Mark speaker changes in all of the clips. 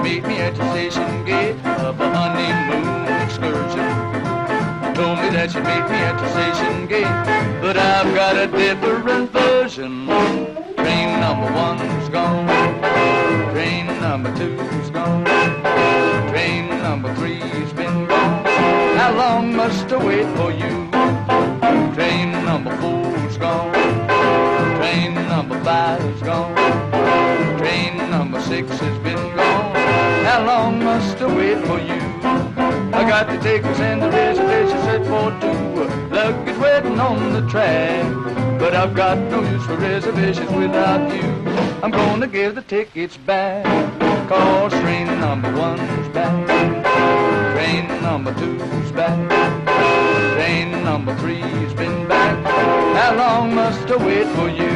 Speaker 1: meet me at the station gate of a honeymoon excursion. Told me that she'd meet me at the station gate, but I've got a different version. Train number one's gone, train number two's gone, train number three's been gone. How long must I wait for you? Train number four's gone, train number five's gone, train number six has been gone. How long must I wait for you? I got the tickets and the reservation set for two. Luggage waiting on the track, but I've got no use for reservations without you. I'm gonna give the tickets back, 'cause train number one's back, train number two's back, train number three's been back. How long must I wait for you?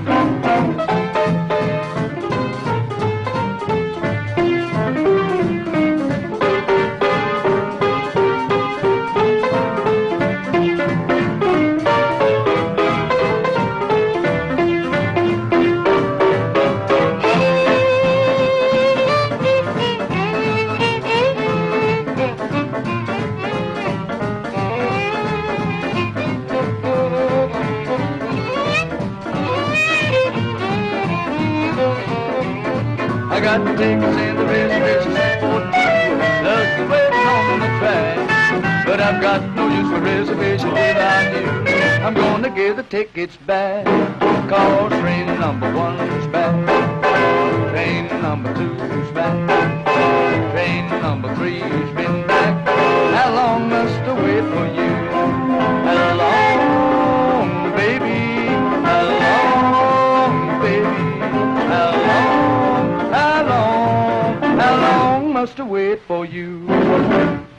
Speaker 1: I got the tickets and the reservations set for two. Luggage waiting on the track, but I've got no use for reservations without you. I'm gonna give the tickets back, 'cause train number one's back, train number two's back, train number three's been back. How long must I wait for you? How long, baby? How long, baby? How long? How long must I wait for you?